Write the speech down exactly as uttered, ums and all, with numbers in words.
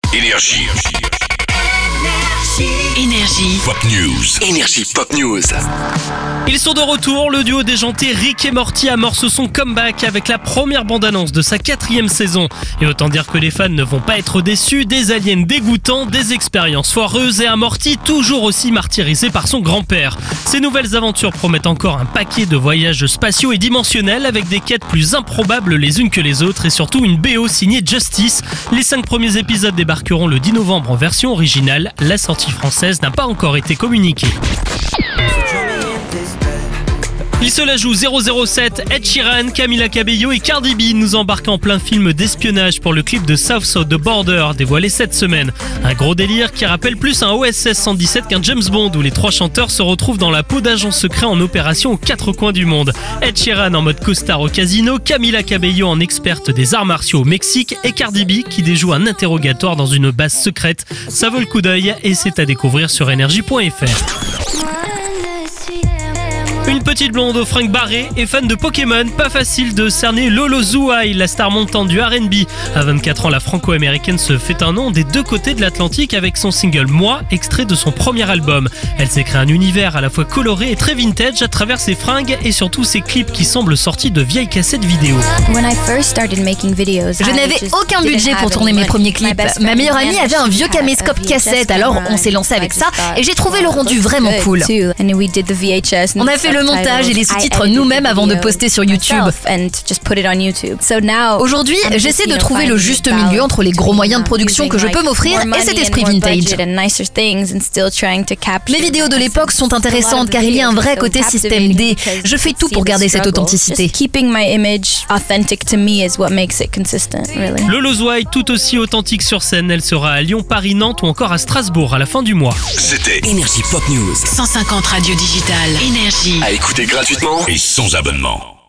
Énergie. Énergie. Pop News. Énergie Pop News. Ils sont de retour, le duo déjanté Rick et Morty amorce son comeback avec la première bande-annonce de sa quatrième saison. Et autant dire que les fans ne vont pas être déçus, des aliens dégoûtants, des expériences foireuses et un Morty toujours aussi martyrisé par son grand-père. Ces nouvelles aventures promettent encore un paquet de voyages spatiaux et dimensionnels avec des quêtes plus improbables les unes que les autres et surtout une B O signée Justice. Les cinq premiers épisodes débarqueront le dix novembre en version originale. La sortie française n'a pas encore été communiquée. Il se la joue zéro zéro sept, Ed Sheeran, Camila Cabello et Cardi B nous embarquent en plein film d'espionnage pour le clip de South of the Border dévoilé cette semaine. Un gros délire qui rappelle plus un O S S cent dix-sept qu'un James Bond où les trois chanteurs se retrouvent dans la peau d'agents secrets en opération aux quatre coins du monde. Ed Sheeran en mode costard au casino, Camila Cabello en experte des arts martiaux au Mexique et Cardi B qui déjoue un interrogatoire dans une base secrète. Ça vaut le coup d'œil et c'est à découvrir sur énergie point f r. Une petite blonde au fringues barrées et fan de Pokémon, pas facile de cerner Lolo Zouaï, la star montante du R and B. À vingt-quatre ans, la franco-américaine se fait un nom des deux côtés de l'Atlantique avec son single Moi, extrait de son premier album. Elle s'est créé un univers à la fois coloré et très vintage à travers ses fringues et surtout ses clips qui semblent sortis de vieilles cassettes vidéo. Je n'avais aucun budget pour tourner mes premiers clips. Ma meilleure amie avait un vieux caméscope cassette, alors on s'est lancé avec ça et j'ai trouvé le rendu vraiment cool. On a fait le montage et les sous-titres nous-mêmes avant de poster sur YouTube. Aujourd'hui, j'essaie de trouver le juste milieu entre les gros moyens de production que je peux m'offrir et cet esprit vintage. Mes vidéos de l'époque sont intéressantes car il y a un vrai côté système D. Je fais tout pour garder cette authenticité. Lolo Zouaï, tout aussi authentique sur scène, elle sera à Lyon, Paris, Nantes ou encore à Strasbourg à la fin du mois. C'était Énergie Pop News. cent cinquante radios digitales. Énergie. À écouter gratuitement et sans abonnement.